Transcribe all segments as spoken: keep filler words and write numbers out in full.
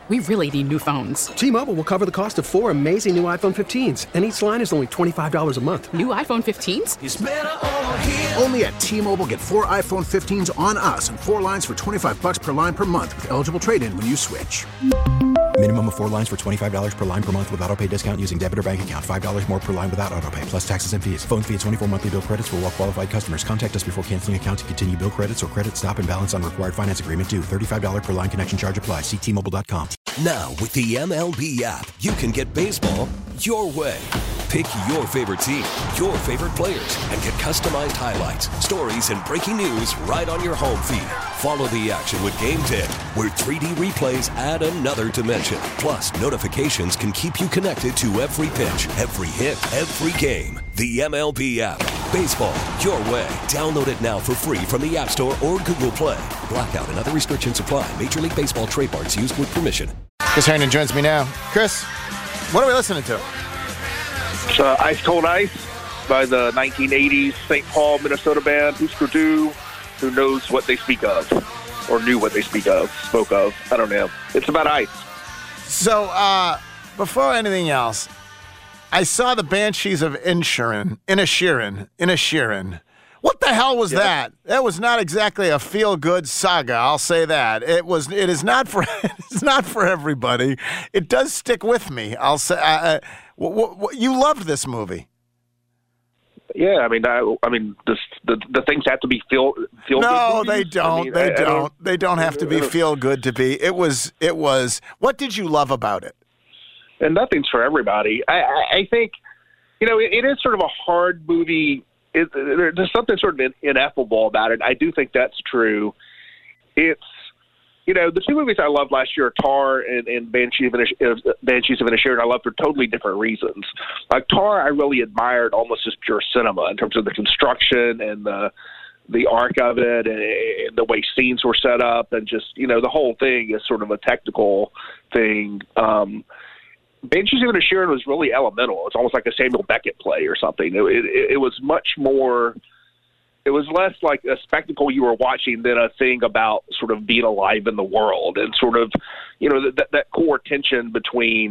We really need new phones. T-Mobile will cover the cost of four amazing new iPhone fifteens, and each line is only twenty-five dollars a month. New iPhone fifteens? It's better over here. Only at T-Mobile, get four iPhone fifteens on us and four lines for twenty-five dollars per line per month with eligible trade-in when you switch. Minimum of four lines for twenty-five dollars per line per month with autopay discount using debit or bank account. five dollars more per line without autopay, plus taxes and fees. Phone fee at twenty-four monthly bill credits for well qualified customers. Contact us before canceling account to continue bill credits or credit stop and balance on required finance agreement due. thirty-five dollars per line connection charge applies. See T Mobile dot com. Now, with the M L B app, you can get baseball your way. Pick your favorite team, your favorite players, and get customized highlights, stories, and breaking news right on your home feed. Follow the action with Game Day, where three D replays add another dimension. Plus, notifications can keep you connected to every pitch, every hit, every game. The M L B app. Baseball your way. Download it now for free from the App Store or Google Play. Blackout and other restrictions apply. Major League Baseball trademarks used with permission. Chris Herndon joins me now. Chris, what are we listening to? It's, uh, Ice Cold Ice by the nineteen eighties Saint Paul, Minnesota band, Husker Du, who knows what they speak of, or knew what they speak of, spoke of. I don't know. It's about ice. So, uh, before anything else, I saw the Banshees of Inisherin, Inisherin, Inisherin. What the hell was yeah. that? That was not exactly a feel-good saga. I'll say that. It was. It is not for. It's not for everybody. It does stick with me. I'll say. Uh, w- w- you loved this movie. Yeah, I mean, I, I mean, this, the the things have to be feel feel. No, good they don't. I mean, they I, don't. I don't. They don't have to be feel good to be. It was. It was. What did you love about it? And nothing's for everybody. I, I, I think, you know, it, it is sort of a hard movie. It, there's something sort of ineffable about it. I do think that's true. It's, you know, the two movies I loved last year, Tar and, and Banshees of Inisherin, Banshees of Inisherin, I loved for totally different reasons. Like Tar, I really admired almost as pure cinema in terms of the construction and the the arc of it and, and the way scenes were set up, and just, you know, the whole thing is sort of a technical thing. Um, Banshees of Inisherin was really elemental. It's almost like a Samuel Beckett play or something. It, it, it was much more. It was less like a spectacle you were watching than a thing about sort of being alive in the world and sort of, you know, that that core tension between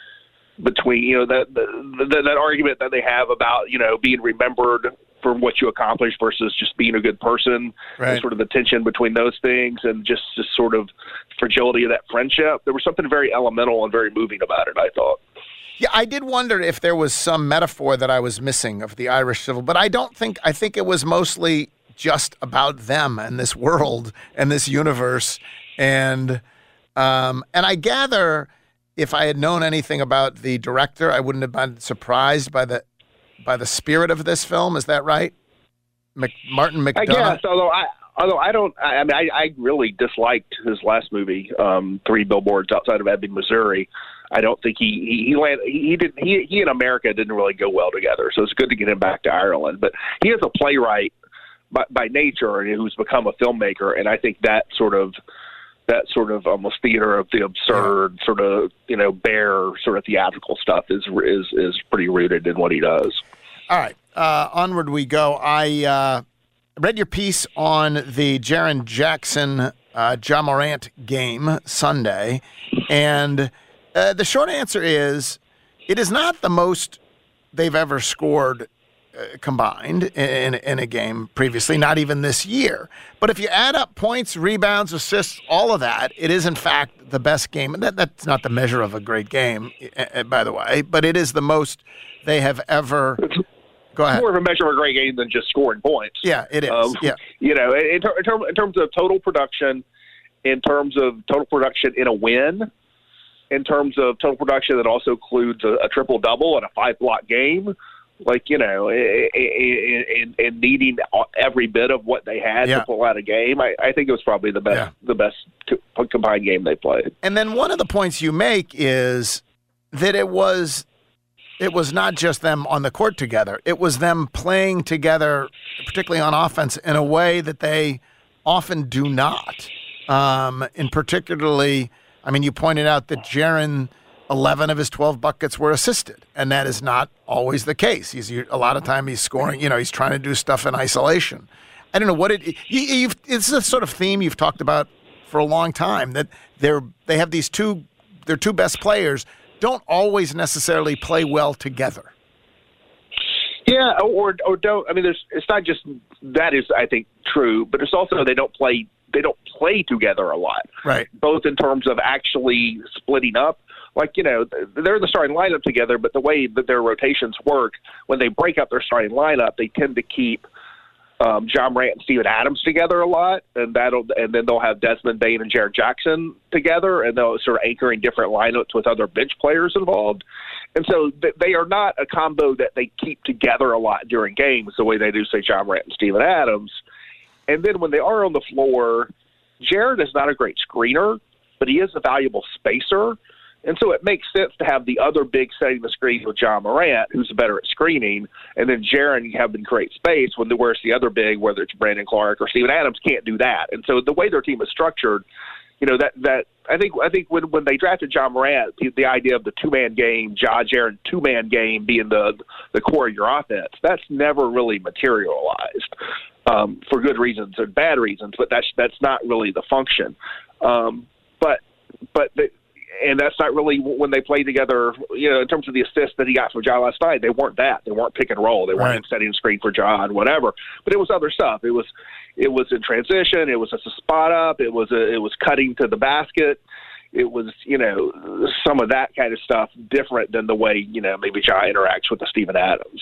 between you know that that that argument that they have about, you know, being remembered for what you accomplished versus just being a good person, right. And sort of the tension between those things and just just sort of fragility of that friendship. There was something very elemental and very moving about it, I thought. Yeah, I did wonder if there was some metaphor that I was missing of the Irish Civil, but I don't think, I think it was mostly just about them and this world and this universe. And, um, and I gather if I had known anything about the director, I wouldn't have been surprised by the, by the spirit of this film. Is that right? Mc, Martin McDonagh? I guess, although I, although I don't, I, I mean, I, I really disliked his last movie, um, Three Billboards Outside of Ebbing, Missouri. I don't think he he he, landed, he didn't he he and America didn't really go well together. So it's good to get him back to Ireland. But he is a playwright by, by nature, and who's become a filmmaker. And I think that sort of that sort of almost theater of the absurd, sort of, you know, bare sort of theatrical stuff is is is pretty rooted in what he does. All right, uh, onward we go. I uh, read your piece on the Jaren Jackson uh, Ja Morant game Sunday, and. Uh, the short answer is it is not the most they've ever scored uh, combined in, in a game previously, not even this year. But if you add up points, rebounds, assists, all of that, it is, in fact, the best game. That, that's not the measure of a great game, uh, by the way, but it is the most they have ever – Go ahead. It's more of a measure of a great game than just scoring points. Yeah, it is. Um, yeah. You know, in, ter- in, ter- in terms of total production, in terms of total production in a win – in terms of total production that also includes a, a triple-double and a five-block game, like, you know, and needing every bit of what they had yeah. to pull out a game, I, I think it was probably the best, yeah. the best co- combined game they played. And then one of the points you make is that it was it was not just them on the court together. It was them playing together, particularly on offense, in a way that they often do not. Um, in particularly – I mean, you pointed out that Jaren, eleven of his twelve buckets were assisted, and that is not always the case. He's a lot of time he's scoring. You know, he's trying to do stuff in isolation. I don't know what it. You, you've, it's a sort of theme you've talked about for a long time, that they're they have these two their two best players don't always necessarily play well together. Yeah, or or don't. I mean, there's. It's not just that is, I think, true, but it's also they don't play. They don't play together a lot. Right. Both in terms of actually splitting up. Like, you know, they're the starting lineup together, but the way that their rotations work, when they break up their starting lineup, they tend to keep um, John Morant and Steven Adams together a lot, and that'll and then they'll have Desmond Bane and Jaren Jackson together, and they'll sort of anchoring different lineups with other bench players involved. And so they are not a combo that they keep together a lot during games the way they do, say, John Morant and Steven Adams. And then when they are on the floor, Jaren is not a great screener, but he is a valuable spacer. And so it makes sense to have the other big setting the screen with John Morant, who's better at screening, and then Jaren you have them create space when the, where's the other big, whether it's Brandon Clark or Steven Adams, can't do that. And so the way their team is structured, you know, that that I think I think when when they drafted John Morant, the, the idea of the two man game, Ja Jaren two man game being the the core of your offense, that's never really materialized um, for good reasons and bad reasons, but that's that's not really the function. Um, but but the, and that's not really when they play together, you know, in terms of the assists that he got from Ja last night, they weren't that. They weren't pick and roll. They weren't right. setting a screen for Ja and whatever. But it was other stuff. It was it was in transition. It was just a spot up. It was a, it was cutting to the basket. It was, you know, some of that kind of stuff different than the way, you know, maybe Ja interacts with the Steven Adams.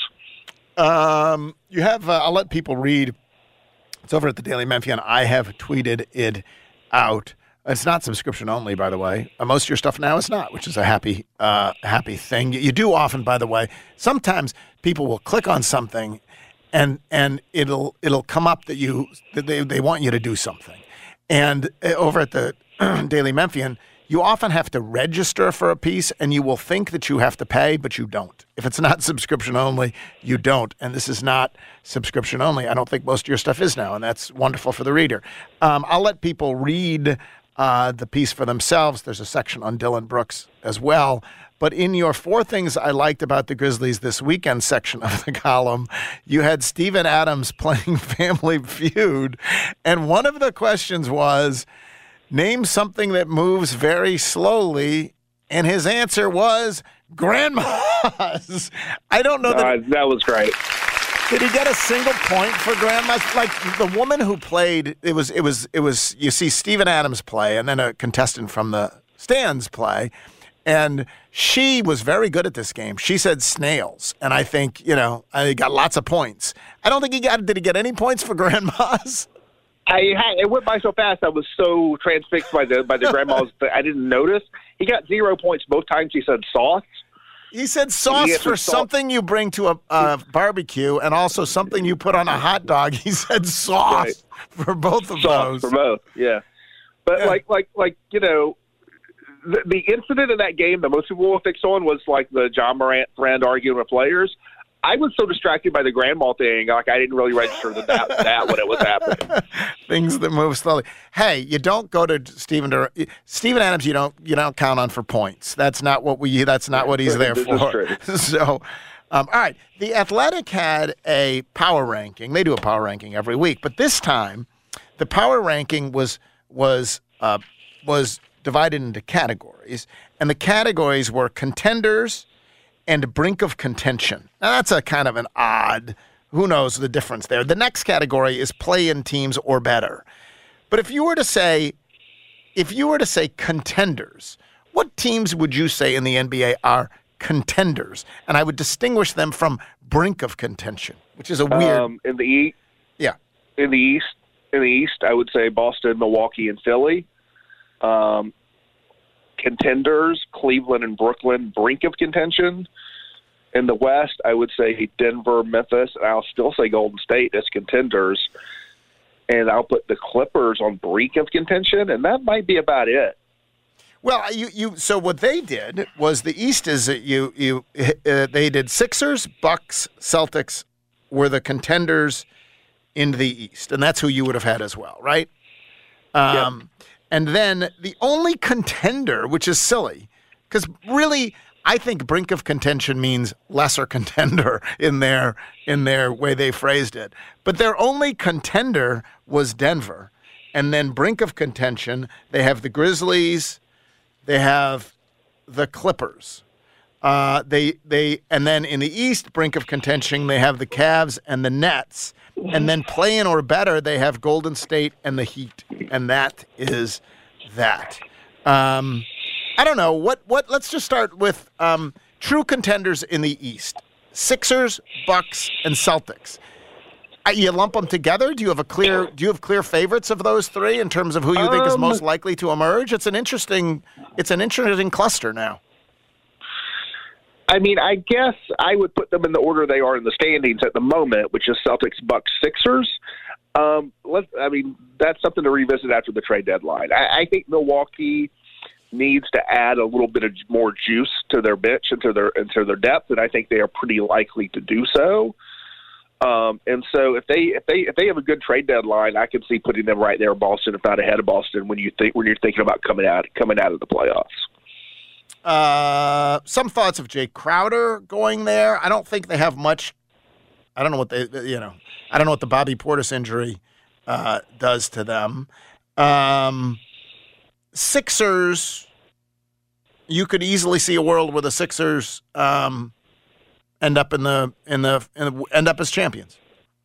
Um, you have, uh, I'll let people read. It's over at the Daily Memphian. I have tweeted it out. It's not subscription only, by the way. Uh, most of your stuff now is not, which is a happy, uh, happy thing. You, you do often, by the way. Sometimes people will click on something, and and it'll it'll come up that you that they they want you to do something. And uh, over at the Daily Memphian, you often have to register for a piece, and you will think that you have to pay, but you don't. If it's not subscription only, you don't. And this is not subscription only. I don't think most of your stuff is now, and that's wonderful for the reader. Um, I'll let people read Uh, the piece for themselves. There's a section on Dylan Brooks as well. But in your four things I liked about the Grizzlies this weekend section of the column, you had Steven Adams playing Family Feud. And one of the questions was, name something that moves very slowly. And his answer was grandmas. I don't know that. Uh, that was great. Did he get a single point for grandmas? Like the woman who played, it was, it was, it was. You see Steven Adams play, and then a contestant from the stands play, and she was very good at this game. She said snails, and I think you know, I got lots of points. I don't think he got. Did he get any points for grandmas? I it went by so fast. I was so transfixed by the by the grandmas that I didn't notice. He got zero points both times. He said sauce. He said sauce he for sauce. something you bring to a uh, barbecue and also something you put on a hot dog. He said sauce right. for both of sauce those. For both, yeah. But yeah. like, like, like you know, the, the incident in that game that most people will fix on was like the John Morant friend arguing with players. I was so distracted by the grandma thing, like I didn't really register that that, that when it was happening. Things that move slowly. Hey, you don't go to Steven Dur- Steven Adams. You don't you don't count on for points. That's not what we. That's not what he's there this for. Is true. So, um, all right. The Athletic had a power ranking. They do a power ranking every week, but this time, the power ranking was was uh, was divided into categories, and the categories were contenders and brink of contention. Now, that's a kind of an odd, who knows the difference there. The next category is play-in teams or better. But if you were to say, if you were to say contenders, what teams would you say in the N B A are contenders? And I would distinguish them from brink of contention, which is a weird. Um, in the East, yeah. In the East, in the East, I would say Boston, Milwaukee, and Philly. Um, contenders, Cleveland and Brooklyn, brink of contention. In the West, I would say Denver, Memphis, and I'll still say Golden State as contenders. And I'll put the Clippers on brink of contention, and that might be about it. Well, you you so what they did was the East is that you you uh, they did Sixers, Bucks, Celtics were the contenders in the East, and that's who you would have had as well, right? Um, yep. And then the only contender, which is silly, because really I think brink of contention means lesser contender in their in their way they phrased it. But their only contender was Denver. And then brink of contention, they have the Grizzlies, they have the Clippers. Uh, they they and then in the East, brink of contention, they have the Cavs and the Nets, and then playing or better, they have Golden State and the Heat, and that is that. Um, I don't know what what. Let's just start with um, true contenders in the East: Sixers, Bucks, and Celtics. Uh, you lump them together? Do you have a clear? Do you have clear favorites of those three in terms of who you think is Um, most likely to emerge? It's an interesting. It's an interesting cluster now. I mean, I guess I would put them in the order they are in the standings at the moment, which is Celtics, Bucks, Sixers. Um, let I mean, that's something to revisit after the trade deadline. I, I think Milwaukee needs to add a little bit of more juice to their bench and to their and to their depth, and I think they are pretty likely to do so. Um, and so, if they if they if they have a good trade deadline, I can see putting them right there in Boston, if not ahead of Boston, when you think when you're thinking about coming out coming out of the playoffs. Uh, some thoughts of Jay Crowder going there. I don't think they have much. I don't know what they, you know, I don't know what the Bobby Portis injury uh, does to them. Um, Sixers, you could easily see a world where the Sixers um, end up in the in the, in the end up as champions.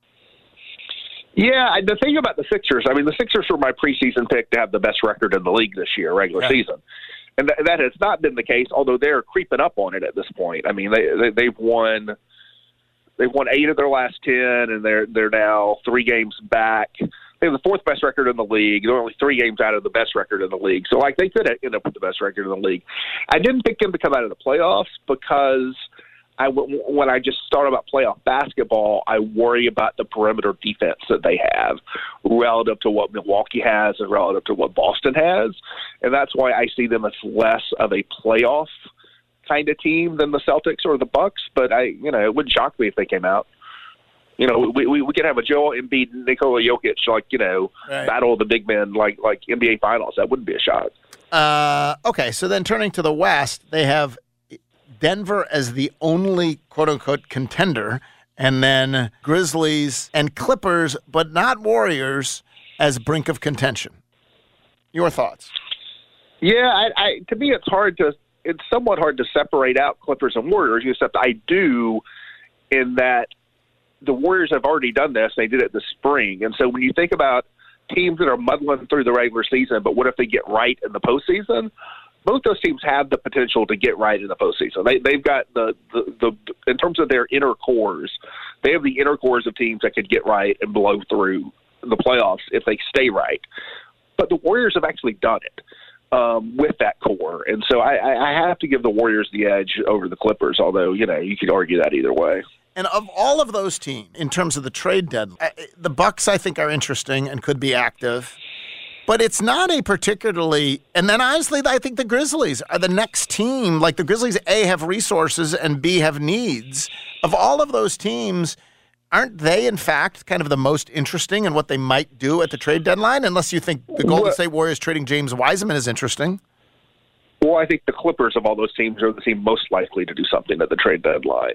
Yeah, the thing about the Sixers, I mean, the Sixers were my preseason pick to have the best record in the league this year, regular Yeah. season. And th- that has not been the case, although they're creeping up on it at this point. I mean, they, they they've won they've won eight of their last ten, and they're they're now three games back. They have the fourth best record in the league. They're only three games out of the best record in the league. So, like, they could end up with the best record in the league. I didn't pick them to come out of the playoffs because I, when I just start about playoff basketball, I worry about the perimeter defense that they have relative to what Milwaukee has and relative to what Boston has. And that's why I see them as less of a playoff kind of team than the Celtics or the Bucks. But I, you know, it wouldn't shock me if they came out. You know, we we, we could have a Joel Embiid, Nikola Jokic, like, you know, Right. battle of the big men, like like N B A Finals. That wouldn't be a shock. Uh, okay, so then turning to the West, they have Denver as the only quote-unquote contender, and then Grizzlies and Clippers, but not Warriors, as brink of contention. Your thoughts? Yeah, I, I to me it's hard to it's somewhat hard to separate out Clippers and Warriors, except I do in that the Warriors have already done this. They did it this spring. And so when you think about teams that are muddling through the regular season, but what if they get right in the postseason? Both those teams have the potential to get right in the postseason. They, they've got the, the, the in terms of their inner cores, they have the inner cores of teams that could get right and blow through the playoffs if they stay right. But the Warriors have actually done it um, with that core. And so I, I have to give the Warriors the edge over the Clippers, although, you know, you could argue that either way. And of all of those teams, in terms of the trade deadline, the Bucks, I think, are interesting and could be active. But it's not a particularly – and then, honestly, I think the Grizzlies are the next team. Like, the Grizzlies, A, have resources, and B, have needs. Of all of those teams, aren't they, in fact, kind of the most interesting in what they might do at the trade deadline? Unless you think the Golden Well, State Warriors trading James Wiseman is interesting. Well, I think the Clippers of all those teams are the team most likely to do something at the trade deadline.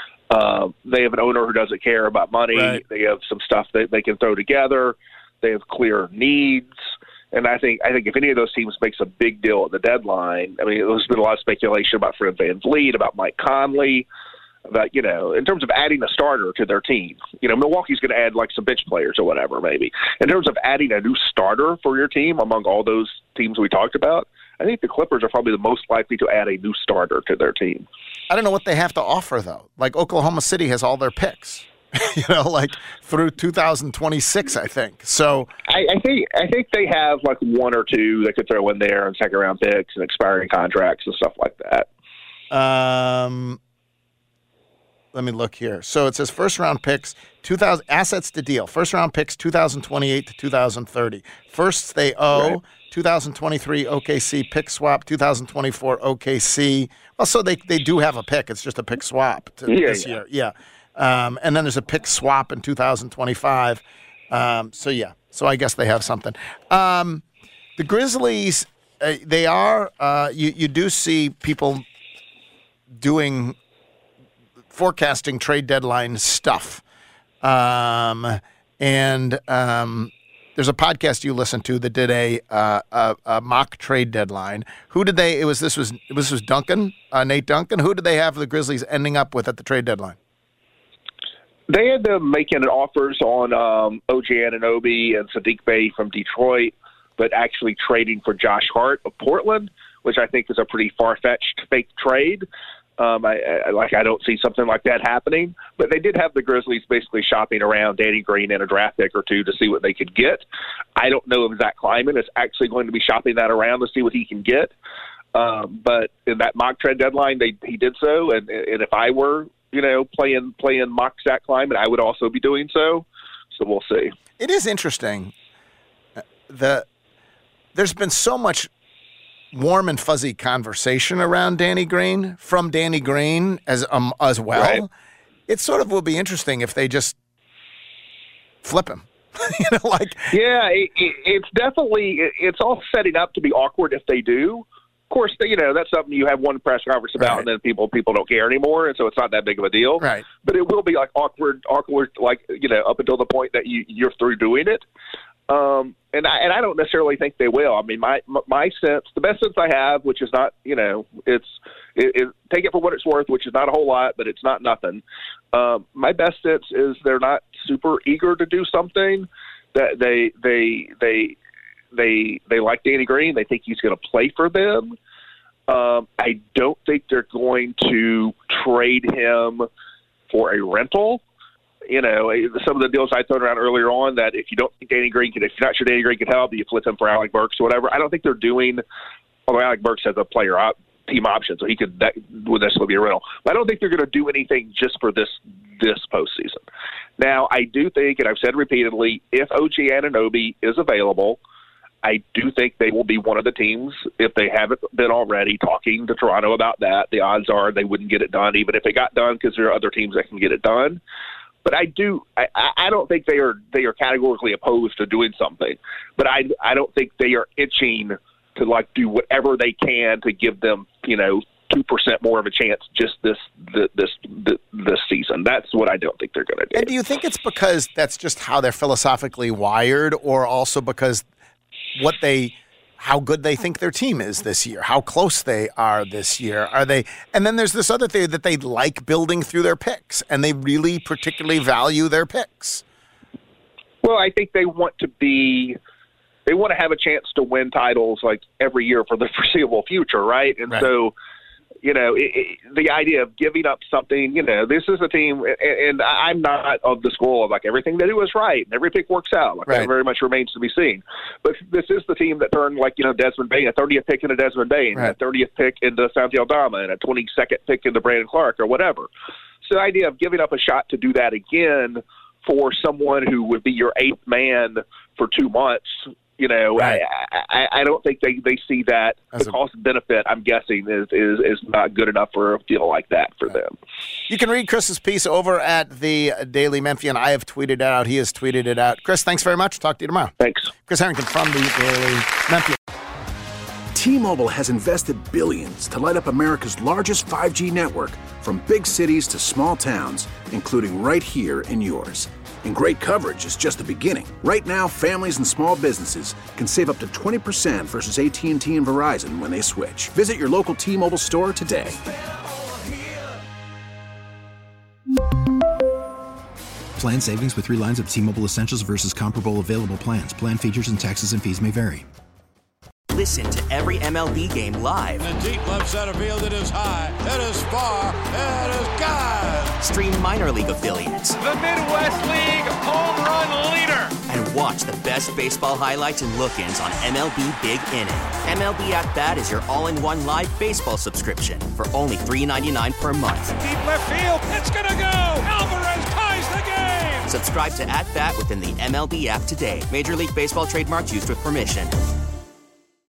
Uh, they have an owner who doesn't care about money. Right. They have some stuff that they can throw together. They have clear needs. And I think I think if any of those teams makes a big deal at the deadline, I mean, there's been a lot of speculation about Fred VanVleet, about Mike Conley, about, you know, in terms of adding a starter to their team. You know, Milwaukee's going to add like some bench players or whatever, maybe. In terms of adding a new starter for your team among all those teams we talked about, I think the Clippers are probably the most likely to add a new starter to their team. I don't know what they have to offer, though. Like, Oklahoma City has all their picks. You know, like through two thousand twenty-six, I think. So I, I think I think they have like one or two they could throw in there and second round picks and expiring contracts and stuff like that. Um, let me look here. So it says first round picks, two thousand assets to deal. First round picks, two thousand twenty-eight to two thousand thirty. Firsts they owe. Right. two thousand twenty-three O K C pick swap. two thousand twenty-four O K C. Well, so they they do have a pick. It's just a pick swap to Yeah, this yeah. year. Yeah. Um, and then there's a pick swap in two thousand twenty-five. Um, so, yeah. So I guess they have something. Um, the Grizzlies, uh, they are, uh, you, you do see people doing forecasting trade deadline stuff. Um, and um, there's a podcast you listen to that did a, uh, a, a mock trade deadline. Who did they? It was this was this was Duncan, uh, Nate Duncan. Who did they have the Grizzlies ending up with at the trade deadline? They had them making offers on um, O G Anunoby and Sadiq Bey from Detroit, but actually trading for Josh Hart of Portland, which I think is a pretty far-fetched fake trade. Um, I, I like I don't see something like that happening, but they did have the Grizzlies basically shopping around Danny Green and a draft pick or two to see what they could get. I don't know if Zach Kleiman is actually going to be shopping that around to see what he can get. Um, but in that mock trade deadline, they he did so, and, and if I were you know playing playing mock Zach Kleiman, I would also be doing so. So we'll see. It is interesting. The there's been so much warm and fuzzy conversation around Danny Green from Danny Green as um, as well. Right. It sort of will be interesting if they just flip him. you know, like yeah, it, it, it's definitely it, it's all setting up to be awkward if they do. Of course, you know that's something you have one press conference about, right. and then people people don't care anymore, and so it's not that big of a deal. Right. But it will be like awkward, awkward, like you know, up until the point that you you're through doing it. Um, and I and I don't necessarily think they will. I mean, my my sense, the best sense I have, which is not, you know, it's it, it, take it for what it's worth, which is not a whole lot, but it's not nothing. Um, my best sense is they're not super eager to do something. That they they they they they like Danny Green. They think he's going to play for them. Um, I don't think they're going to trade him for a rental. You know, some of the deals I thrown around earlier on that if you don't think Danny Green could, if you're not sure Danny Green could help, you flip him for Alec Burks or whatever. I don't think they're doing, although Alec Burks has a player op, team option, so he could, that would necessarily be a rental. But I don't think they're going to do anything just for this, this postseason. Now, I do think, and I've said repeatedly, if O G Anunoby is available, I do think they will be one of the teams, if they haven't been already, talking to Toronto about that. The odds are they wouldn't get it done, even if it got done, because there are other teams that can get it done. But I do. I, I don't think they are. They are categorically opposed to doing something. But I. I don't think they are itching to like do whatever they can to give them, you know, two percent more of a chance just this this this, this season. That's what I don't think they're going to do. And do you think it's because that's just how they're philosophically wired, or also because what they, how good they think their team is this year, how close they are this year? Are they? And then there's this other thing that they like building through their picks, and they really particularly value their picks. Well, I think they want to be, they want to have a chance to win titles like every year for the foreseeable future, right? And right. so, you know, it, it, the idea of giving up something, you know, this is a team, and, and I'm not of the school of like everything they do is right and every pick works out. Like right. that very much remains to be seen. But this is the team that turned like, you know, Desmond Bain, a thirtieth pick into Desmond Bain, right. a thirtieth pick into Santi Aldama, and a twenty-second pick into Brandon Clark or whatever. So the idea of giving up a shot to do that again for someone who would be your eighth man for two months, you know, right. I, I, I don't think they, they see that. As the cost benefit, I'm guessing, is, is is not good enough for a deal like that for right. them. You can read Chris's piece over at the Daily Memphian. I have tweeted it out. He has tweeted it out. Chris, thanks very much. Talk to you tomorrow. Thanks. Chris Harrington from the Daily Memphian. T-Mobile has invested billions to light up America's largest five G network, from big cities to small towns, including right here in yours. And great coverage is just the beginning. Right now, families and small businesses can save up to twenty percent versus A T and T and Verizon when they switch. Visit your local T-Mobile store today. Plan savings with three lines of T-Mobile Essentials versus comparable available plans. Plan features and taxes and fees may vary. Listen to every M L B game live. In the deep left center field, it is high, it is far, it is gone. Stream minor league affiliates. The Midwest League home run leader. And watch the best baseball highlights and look-ins on M L B Big Inning. M L B At Bat is your all-in-one live baseball subscription for only three dollars and ninety-nine cents per month. Deep left field, it's gonna go. Alvarez ties the game. Subscribe to At Bat within the M L B app today. Major League Baseball trademarks used with permission.